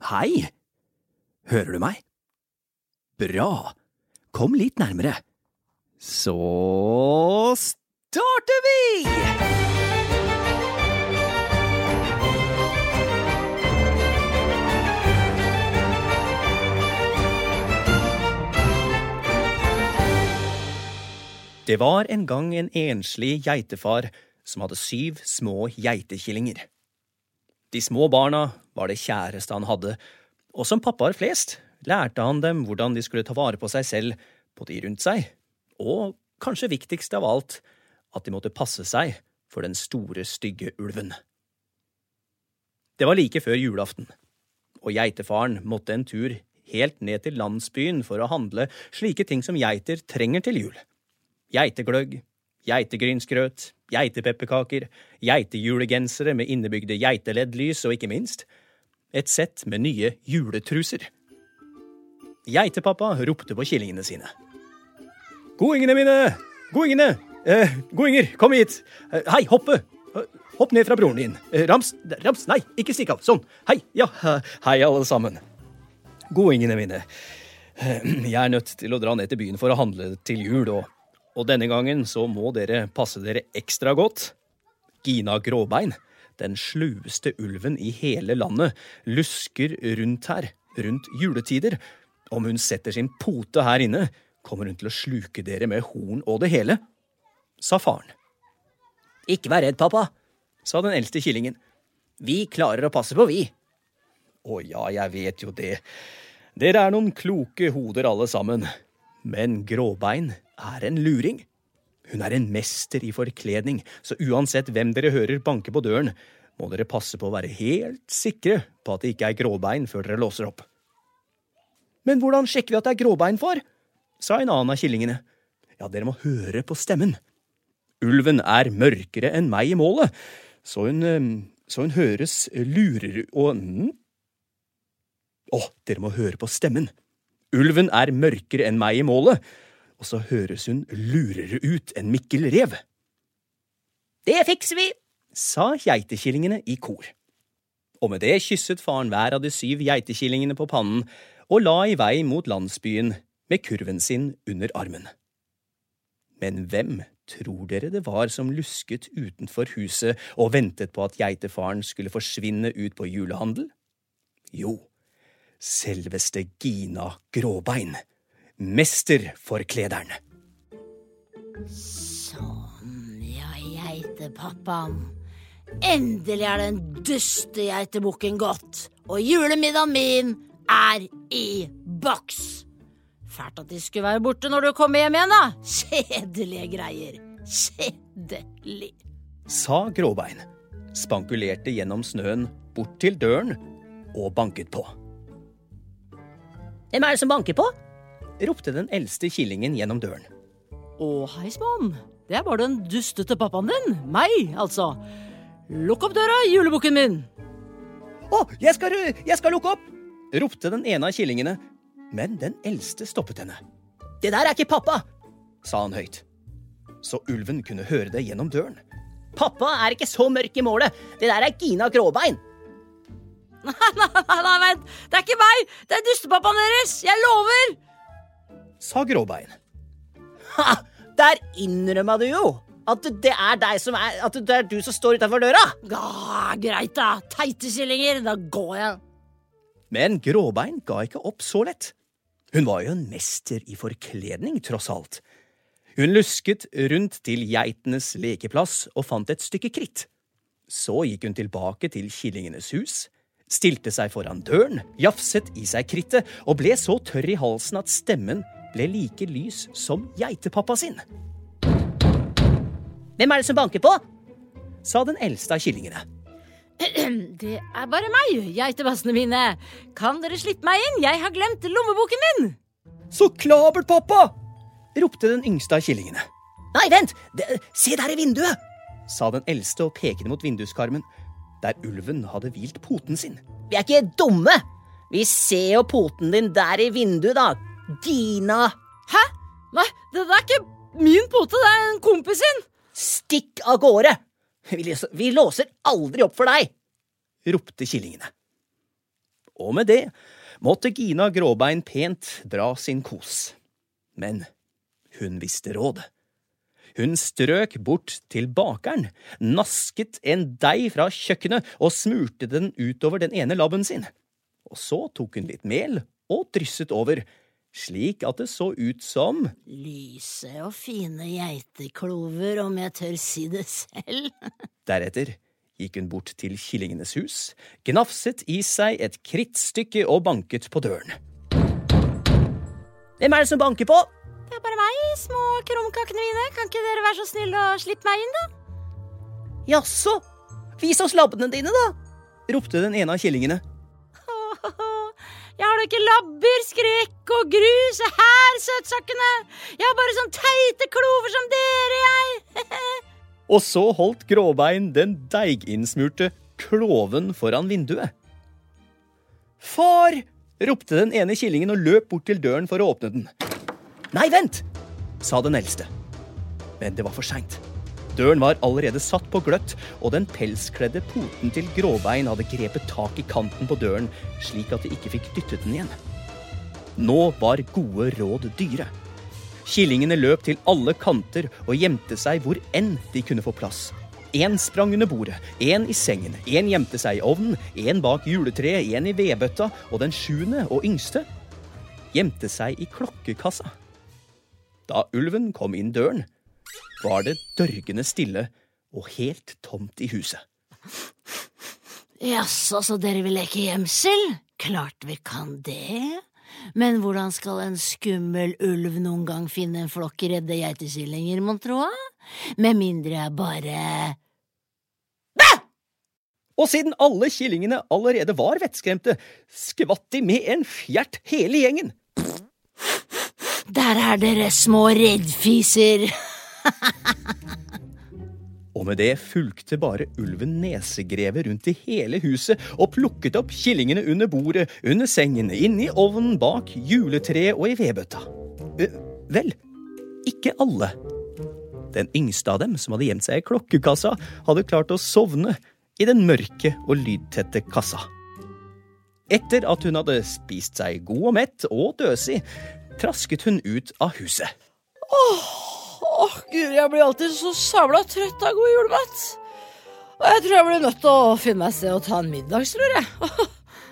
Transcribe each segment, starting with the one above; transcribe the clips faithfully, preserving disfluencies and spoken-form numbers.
Hei, hører du meg? Bra, kom litt nærmere. Så starter vi! Det var en gang en enslig geitefar som hadde syv små geitekillinger. De små barna var det kjæreste han hadde, og som pappaer flest lærte han dem hvordan de skulle ta vare på seg selv, på de rundt seg, og kanskje viktigst av alt, at de måtte passe seg for den store, stygge ulven. Det var like før julaften, og geitefaren måtte en tur helt ned til landsbyen for å handle slike ting som geiter trenger til jul. Geiteggløgg, geitegrynsgrøt, geitepepperkaker, geitejulegensere med innebygde geiteleddlys og ikke minst et sett med nye juletruser. Geitepappa ropte på killingene sine. Godingene mine! Godingene! Eh, godinger, kom hit! Eh, hei, hoppe! Eh, hopp ned fra broren din. Eh, rams, rams, nei, ikke stikk av. Sånn, hei, ja, hei alle sammen. Godingene mine. Eh, jeg er nødt til å dra ned til byen for å handle til jul, og Og denne gangen så må dere passe dere ekstra godt. Gina Gråbein, den slueste ulven i hele landet, lusker rundt her, rundt juletider. Om hun setter sin pote her inne, kommer hun til å sluke dere med horn og det hele, sa faren. Ikke vær redd, pappa, sa den eldste killingen. Vi klarer å passe på, vi. Å ja, jeg vet jo det. Dere er noen kloke hoder alle sammen. Men Gråbein er en luring. Hun er en mester i forkledning, så uansett hvem dere hører banke på døren, må dere passe på å være helt sikre på at det ikke er Gråbein før dere låser opp. Men hvordan sjekker vi at det er Gråbein for? Sa en annen av killingene. Ja, dere må høre på stemmen. Ulven er mørkere enn meg i målet, så hun, så hun høres lurere og... Å, dere må høre på stemmen. Ulven er mørkere enn meg i målet, og så høres hun lurere ut enn Mikkel Rev. Det fikser vi, sa geitekillingene i kor. Og med det kysset faren hver av de syv geitekillingene på pannen og la i vei mot landsbyen med kurven sin under armen. Men hvem tror dere det var som lusket utenfor huset og ventet på at geitefaren skulle forsvinne ut på julehandel? Jo, selveste Gina Gråbein, mesterforklederen. Sånn, ja, geitepappaen. Endelig er den duste geitebukken gått, og julemiddagen min er i boks. Fælt at de skulle være borte når du kommer hjem igjen, da. Kjedelige greier. Kjedelig. Sa Gråbein, spankulerte gjennom snøen bort til døren og banket på. Hvem er det som banker på? Ropte den eldste killingen gjennom døren. Å, hei, smån. Det er bare den dustete pappaen din. Meg, altså. Lukk opp døra, julebukken min. Å, jeg skal, jeg skal lukke opp! Ropte den ene av killingene, men den eldste stoppet henne. Det der er ikke pappa, sa han høyt. Så ulven kunne høre det gjennom døren. Pappa er ikke så mørk i målet. Det der er Gina Gråbein. Nei, nei, nei, nei, vent. Det er ikke meg. Det er dustepappaen deres. Jeg lover. Sa Gråbein. Ha, der innrømmer du jo at det er deg som er, at det er du som står utenfor døra. Ja, greit da. Teite killinger, da går jeg. Men Gråbein ga ikke opp så lett. Hun var jo en mester i forkledning, tross alt. Hun lusket rundt til geitenes lekeplass og fant et stykke kritt. Så gikk hun tilbake til killingenes hus, stilte seg foran døren, jafset i seg krittet og ble så tørr i halsen at stemmen ble like lys som geitepappa sin. Hvem er det som banker på? Sa den eldste av killingene. Det er bare meg, geitebassene mine. Kan dere slippe meg inn? Jeg har glemt lommeboken min. Så klabert, pappa! Ropte den yngste av killingene. Nei, vent! Det, se der i vinduet! Sa den eldste og pekte mot vinduskarmen, der ulven hadde hvilt poten sin. Vi er ikke dumme! Vi ser jo poten din der i vinduet, da. Gina! Hæ? Nei, det er ikke min pote, det er en kompis sin. Stikk av gårde! Vi låser, vi låser aldri opp for deg! Ropte killingene. Og med det måtte Gina Gråbein pent dra sin kos. Men hun visste råd. Hun strøk bort til bakeren, nasket en deig fra kjøkkenet og smurte den utover den ene labben sin. Og så tok hun litt mel og drysset over, slik at det så ut som… Lyse og fine geiteklover, om jeg tør si det selv. Deretter gikk hun bort til killingenes hus, gnafset i seg et krittstykke og banket på døren. Hvem er det som banker på? Det er bare meg, små krumkakene mine. Kan ikke dere være så snill å slippe meg inn, da? Jaså, vis oss labbene dine, da, ropte den ene av killingene. Jeg har da ikke labber, skrekk og grus her, søtsakkene. Jeg har bare sånn teite klover som dere, jeg. Og så holdt Gråbein den deiginnsmurte kloven foran vinduet. Far, ropte den ene killingen og løp bort til døren for å åpne den. Nei, vent, sa den eldste. Men det var for sent. Døren var allerede satt på gløtt, og den pelskledde poten til Gråbein hadde grepet tak i kanten på døren, slik at de ikke fikk dyttet den igjen. Nå var gode råd dyre. Killingene løp til alle kanter og gjemte seg hvor enn de kunne få plass. En sprang under bordet, en i sengen, en gjemte seg i ovnen, en bak juletreet, en i vedbøtta, og den sjuende og yngste gjemte seg i klokkekassa. Da ulven kom inn døren, var det dørgende stille og helt tomt i huset. Jaså, så dere vil leke gjemsel? Klart vi kan det. Men hvordan skal en skummel ulv noen gang finne en flokk redde geitekillinger, mon tro? Med mindre jeg bare… Bæ! Og siden alle killingene allerede var vettskremte, skvatt de med en fjert hele gjengen. Der er dere små reddfiser. Og med det fulgte bare ulven nesegrevet rundt i hele huset og plukket opp killingene under bordet, under sengen, inne i ovnen, bak juletreet og i vedbøtta. Uh, vel, ikke alle. Den yngste av dem, som hadde gjemt seg i klokkekassa, hadde klart å sovne i den mørke og lydtette kassa. Etter at hun hadde spist seg god og mett og døsig, trasket hun ut av huset. Åh, åh, Gud, jeg blir alltid så sabla trøtt av god julemat. Og jeg tror jeg blir nødt til å finne meg sted og ta en middagslur, jeg.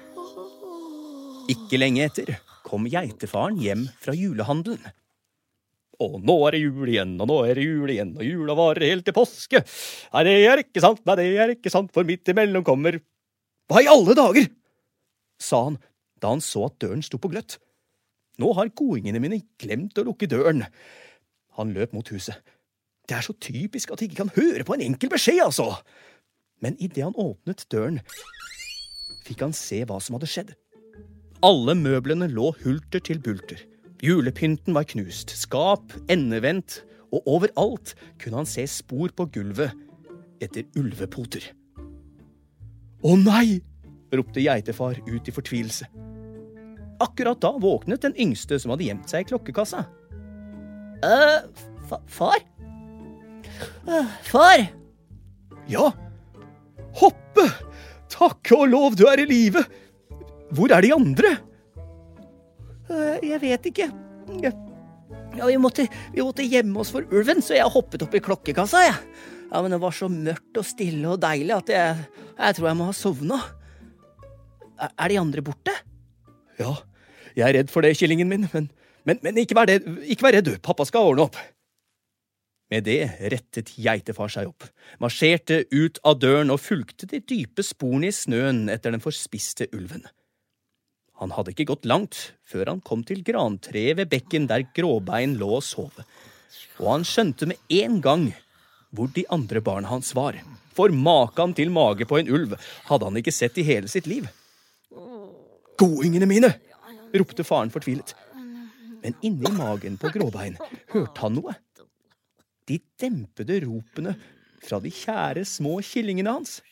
Ikke lenge etter kom geitefaren hjem fra julehandelen. Og nå er det jul igjen, og nå er det jul igjen, og jula varer helt til påske. Nei, det er ikke sant, nei, det er ikke sant, for midt imellom kommer… Hva i alle dager? Sa han, da han så at døren sto på gløtt. Nå har godingene mine glemt å lukke døren. Han løp mot huset. Det er så typisk at de ikke kan høre på en enkel beskjed, altså. Men i det han åpnet døren, fikk han se hva som hadde skjedd. Alle møblene lå hulter til bulter. Julepynten var knust, skap endevendt, og overalt kunne han se spor på gulvet etter ulvepoter. Å nei, ropte geitefar ut i fortvilelse. Akkurat da våknet den yngste som hadde gjemt seg i klokkekassa. Øh, fa far? Uh, far? Ja, Hoppe! Takk og lov, du er i live! Hvor er de andre? Uh, jeg vet ikke. Ja, vi måtte, vi måtte gjemme oss for ulven, så jeg hoppet opp i klokkekassa, jeg. Ja, men det var så mørkt og stille og deilig at jeg, jeg tror jeg må ha sovnet. Er, er de andre borte? Ja, jeg er redd for det, killingen min, men, men, men ikke, vær redd, ikke vær redd, du. Pappa skal ordne opp. Med det rettet geitefar seg opp, marsjerte ut av døren og fulgte de dype sporene i snøen etter den forspiste ulven. Han hadde ikke gått langt før han kom til grantreet ved bekken der Gråbein lå og sov, og han skjønte med en gang hvor de andre barna hans var, for maken til mage på en ulv hadde han ikke sett i hele sitt liv. Godingene mine! Ropte faren fortvilet. Men inni magen på Gråbein hørte han noe. De dempede ropene fra de kjære små killingene hans.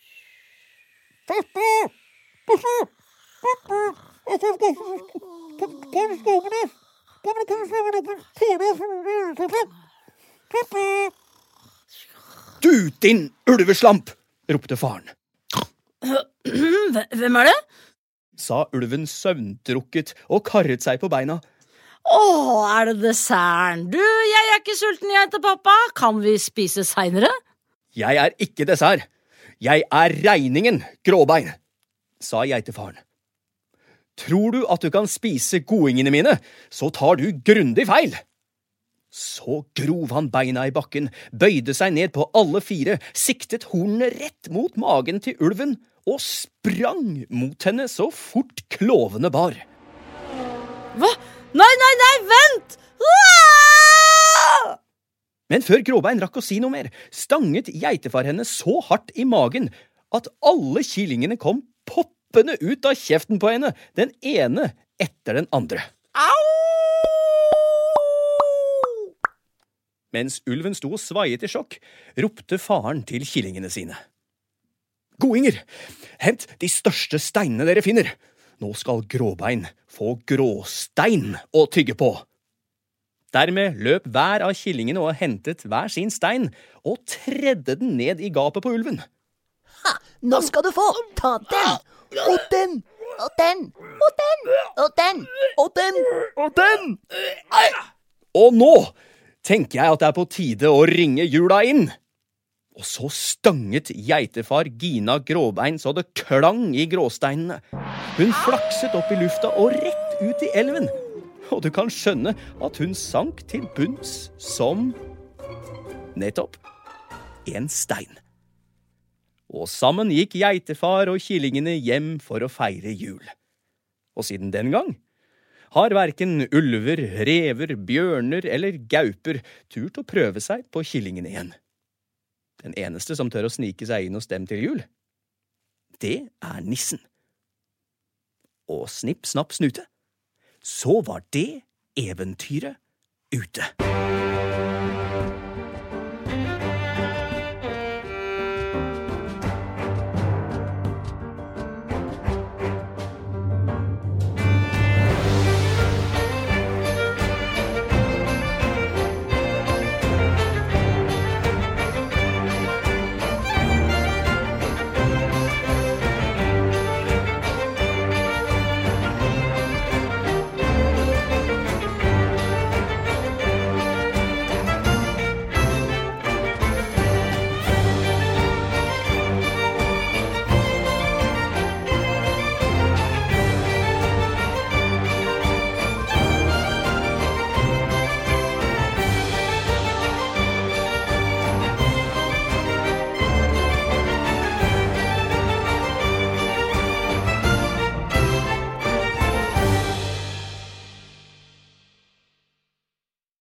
Du, din ulveslamp! Ropte faren. Hvem er det? sa ulven søvntrukket og karret seg på beina. Åh, er det desserten? Du, jeg er ikke sulten, geitepappa. Kan vi spise senere? Jeg er ikke dessert. Jeg er regningen, Gråbein, sa geitefaren. Tror du at du kan spise godingene mine, så tar du grundig feil. Så grov han beina i bakken, bøyde seg ned på alle fire, siktet hornene rett mot magen til ulven og sprang mot henne så fort klovene bar. Hva? Nei, nei, nei, vent! Aaah! Men før Gråbein rakk å si noe mer, stanget geitefar henne så hardt i magen at alle kyllingene kom poppende ut av kjeften på henne, den ene etter den andre. Au! Mens ulven sto og svaiet i sjokk, ropte faren til kyllingene sine. Godinger, hent de største steinene dere finner. Nå skal Gråbein få gråstein å tygge på. Dermed løp hver av kyllingene og hentet hver sin stein og tredde den ned i gapet på ulven. Ha, nå skal du få. Ta den. Og den. Og den. Og den. Og den. Og den. Og den. Og nå tenker jeg at det er på tide å ringe jula inn. Og så stanget geitefar Gina Gråbein så det klang i gråsteinene. Hun flakset opp i lufta og rett ut i elven. Og du kan skjønne at hun sank til bunns som nettopp en stein. Og sammen gikk geitefar og kyllingene hjem for å feire jul. Og siden den gang har hverken ulver, rever, bjørner eller gauper turt å prøve seg på kyllingene igjen. Den eneste som tør å snike seg inn hos dem til jul, det er nissen. Og snipp, snapp, snute, så var det eventyret ute.